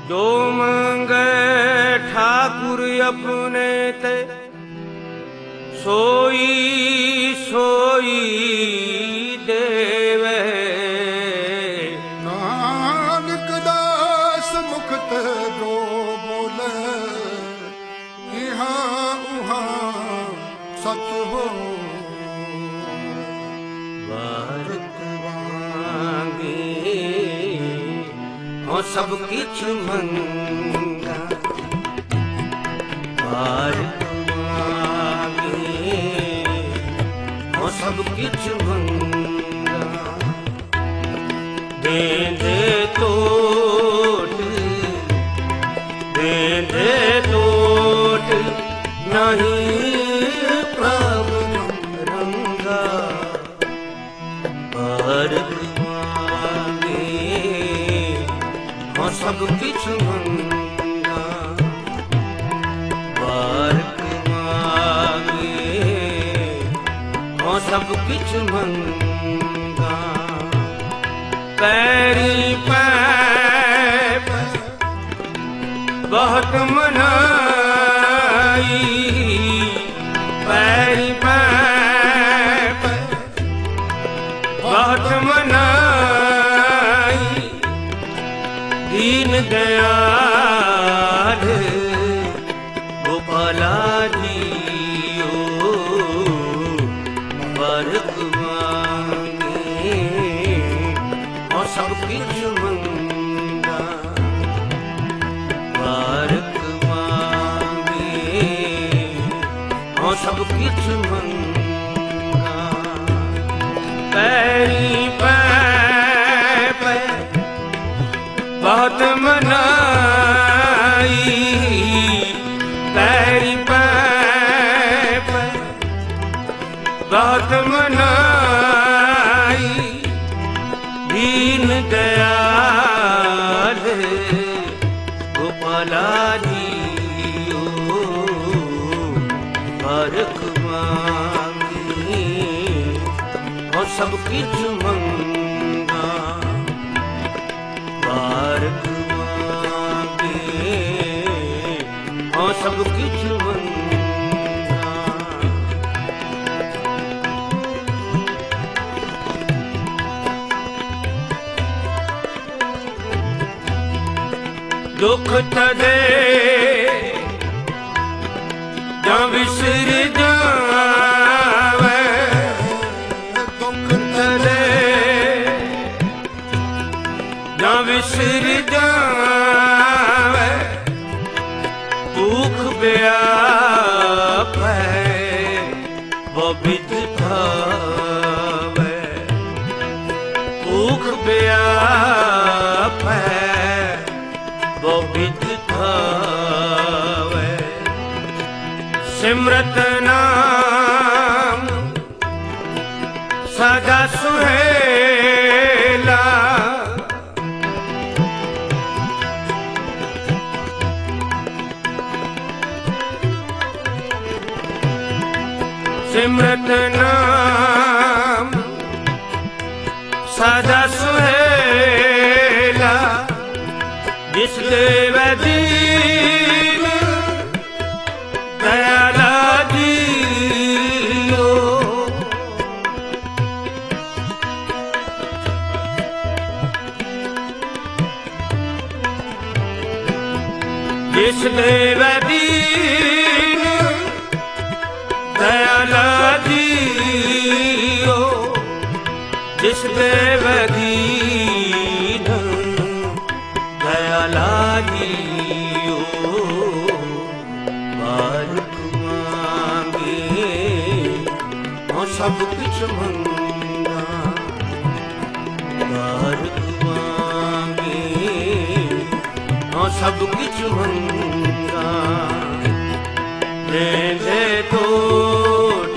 जो मंगे ठाकुर अपने ते सोई सोई देवे। नानक दास मुख ते जो बोले यहाँ उहाँ सच हो। भारत वांगे हो सब किछ मंगा। भारत वांगे हो सब किछ मंगा। देंदे तोट नहीं प्रभु रंगा। भारत वांगे हो सब किछ मंगा। भारत वांगे हो सब किछ मंगा। पैरी पैप बहुत मनाई। पैरी पैप बहुत मनाई। दीन दयाल गोपाला जियो बरक मांगे और सब किछ मंगा। बरक मांगे और सब किछ मंगा। पैरी पैप बहुत मनाई। पैरी पैप बहुत मनाई। दीन दयाल गोपाला जियो बरक मांगे और सब किछ मंगा। भारत वांगे और सब किछ मंगा। दुख तदे जा विसर जावे। दुख तदे जा विसर जावे। भूख व्याप है वो बिद भावे। भूख व्याप है वो बिद भावे। सिमरत नाम सदा सुहेला। सिमरत नाम सदा सुहेला। जिस देव दीन दयाला जियो। जिस देव दीन दयाला जियो। जिस देव दीन दयाला जियो बालक मांगे और सब किछ मंगा। बालक मांगे और सब किछ मंगा। दे दे टोट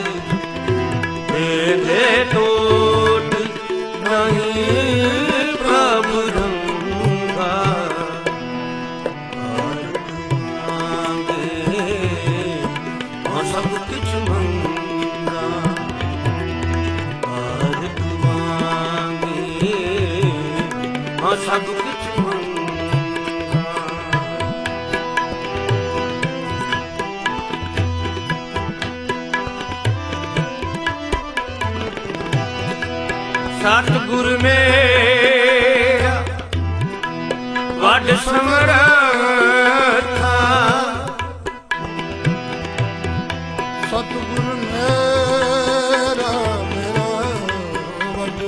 नहीं प्रभु रंगा। भारत मांगे और सब किछ मंगा। भारत मांगे और सब किछ मंगा। ਸਤਿਗੁਰ ਮੇਰਾ ਵੱਡ ਸਮਰੱਥਾ, ਸਤਿਗੁਰ ਮੇਰਾ ਵੱਡ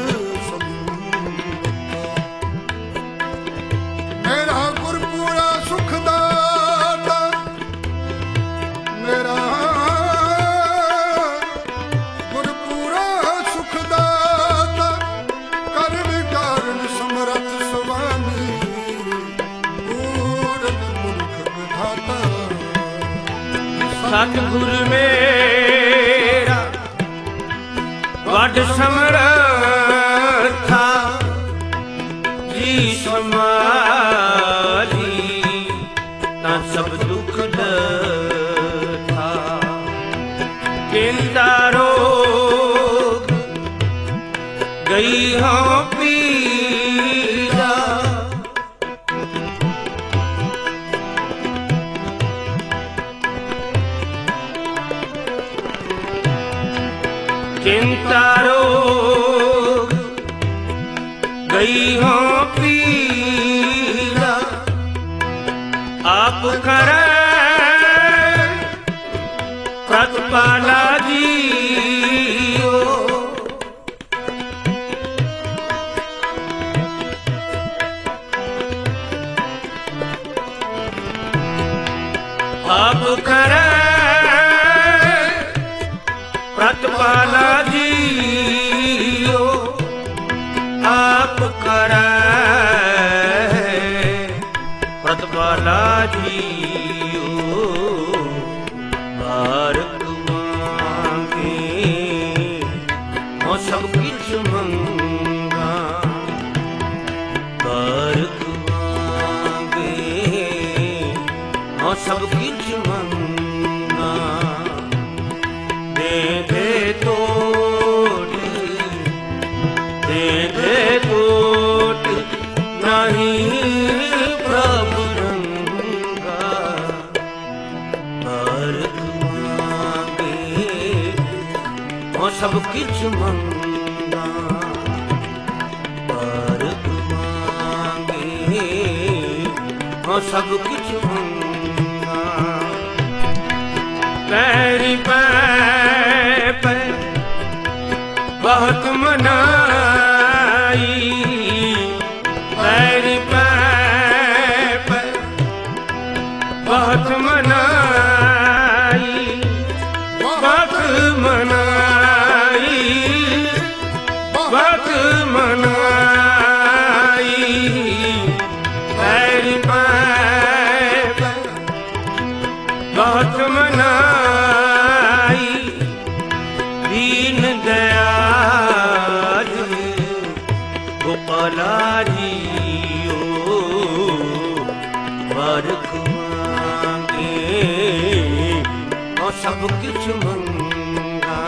ਸਮਰੱਥਾ। ਮੇਰਾ ਗੁਰ ਪੂਰਾ ਸੁਖ ਦਾਤਾ, ਮੇਰਾ ਗੁਰ ਪੂਰਾ ਸੁਖ ਦਾਤਾ, ਕਰਨ ਕਾਰਨ ਸਮਰੱਥ ਸੁਆਮੀ, ਪੂਰਨ ਪੁਰਖ ਵਿਧਾਤਾ। ਸਤਿਗੁਰ ਮੇਰਾ ਵੱਡ ਸਮਰੱਥਾ, ਜੀ ਸਮਾਲੀ ਤਾਂ ਸਭ ਦੁੱਖ ਦਥਾ। ਚਿੰਤਾ ਰੋਗ ਗਈ ਹਾਂ ਪੀੜਾ, ਚਿੰਤਾ ਰੋਗ ਗਈ ਹੋ ਪੀੜਾ। ਆਪ ਕਰੈ ਪ੍ਰਤਪਾਲਾ ਜੀਓ, ਆਪ ਕਰੈ ਪ੍ਰਤਪਾਲਾ ਜੀਓ, ਆਪ ਕਰੈ ਪ੍ਰਤਪਾਲਾ ਜੀਓ। ਬਾਰਕ ਮੰਗੇ ਹੋ ਸਭ ਕਿਛ ਮੰਗਾ, ਬਾਰਕ ਮੰਗੇ ਹੋ ਸਭ ਕਿਛ ਮੰਗਾ। ਦੇ ਦੇ ਤੋਟ, ਦੇ ਦੇ ਤੋਟ ਨਹੀਂ ਪ੍ਰਭ ਰੰਗਾ। ਬਾਰਕ ਮੰਗੇ ਹੋ ਸਭ ਕਿਛ ਮੰਗਾ, ਬਾਰਕ ਮੰਗੇ ਹੋ ਸਭ ਕਿਛ ਮੰਗਾ। ਪੈਰੀ ਪੈ ਪੈ ਬਹੁਤ ਮਨਾਈ, ਪੈਰੀ ਪੈ ਪੈ ਬਹੁਤ ਮਨਾਈ, ਬਹੁਤ ਮਨਾਈ, ਬਹੁਤ ਮਨਾਈ। ਪੈਰੀ ਪੈ ਪੈ ਬਹੁਤ ਮਨਾਈ, ਦੀਨ ਦਇਆਲ ਗੋਪਾਲਾ ਜੀਓ। ਬਾਰਕ ਮੰਗੇ ਹੋ ਸਭ ਕਿਛ ਮੰਗਾ,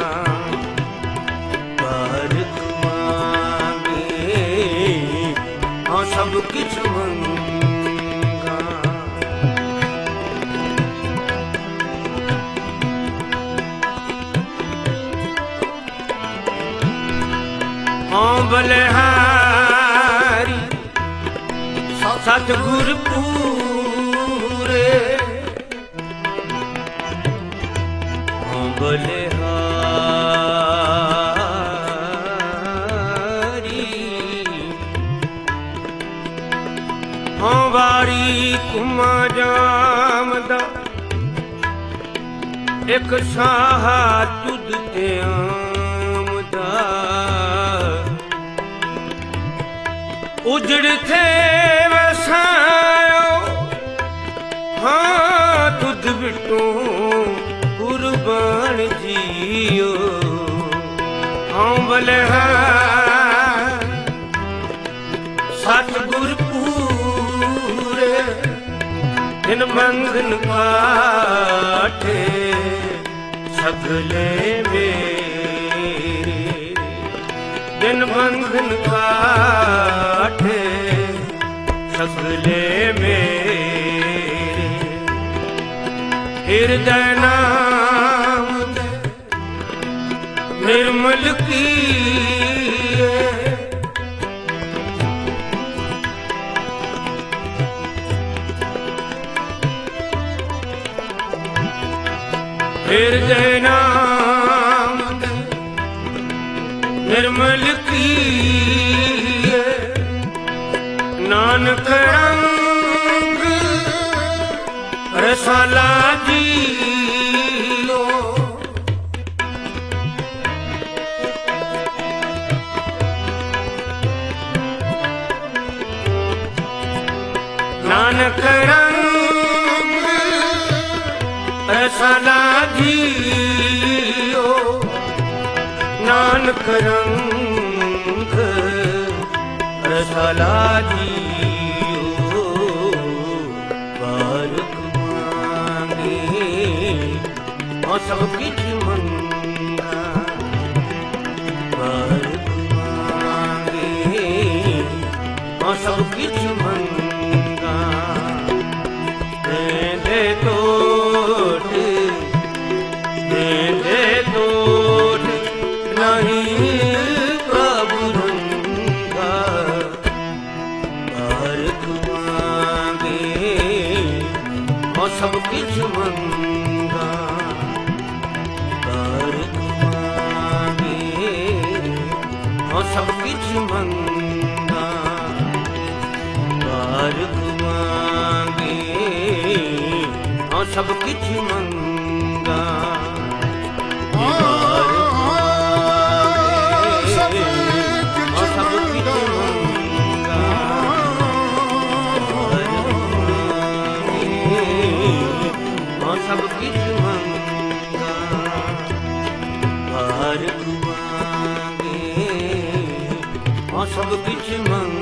ਬਾਰਕ ਮੰਗੇ ਹੋ ਸਭ ਕਿਛ ਮੰਗਾ। ਹਾਂ ਬਲਿਹਾਰੀ ਸਤਿਗੁਰ ਪੂਰੇ, ਹਾਂ ਬਲਿਹਾਰੀ। ਹਾਂ ਵਾਰੀ ਕੁਮਾ ਜਾਮਦਾ, ਇੱਕ ਸਾਹਾ ਤੁਧ ਤੇ ਆਮਦਾ। ਉਜੜ ਥੇ ਵਸਾਇਓ, ਹਾਂ ਤੁਧ ਬਿਟੂ ਕੁਰਬਾਨ ਜੀਓ। ਹਾਂ ਬਲਿਹਾਰ ਸਤਿਗੁਰ ਪੂਰੇ, ਦਿਨ ਬੰਧਨ ਕਾਟੇ ਸਗਲੇ ਮੇਰੇ। ਦਿਨ ਬੰਧਨ ਕਾਟੇ ਸਗਲੇ ਮੇਰੇ। ਹਿਰਦੈ ਨਾਮ ਨਿਰਮਲ ਕੀਏ, ਹਿਰਦੇ ਨਾਮ ਨਿਰਮਲ ਕੀਏ, ਨਾਨਕ ਰੰਗ ਰਸਾਲਾ ਜੀਓ। ਨਾਨਕ ਰੰਗ ਰਸਾਲਾ ਜੀਓ, ਨਾਨਕ ਰੰਗ ਰਸਾਲਾ ਜੀਓ। ਬਾਲਕ ਮੰਗੇ ਉਹ ਸਭ ਕਿਛ ਮੰਗਾ, ਬਾਲਕ ਮੰਗੇ ਉਹ ਸਭ ਕਿਛ ਮੰਗਾ। ਦੇਂਦੇ ਟੋਟ ਨਹੀਂ ਪ੍ਰਭੂ ਰੰਗਾ। ਬਾਲਕ ਮੰਗੇ ਉਹ ਸਭ ਕਿਛ ਮੰਗਾ, ਬਾਲਕ ਮੰਗੇ ਉਹ ਸਭ ਕਿਛ ਮੰਗਾ। ਬਾਲਕ ਮੰਗੇ ਉਹ ਸਭ ਕਿਛ ਮੰਗਾ। ਸਭ ਕਿਛ ਮੰਗਾ। ਬਾਲਕ ਮੰਗੇ ਉਹ ਸਭ ਕਿਛ ਮੰਗਾ।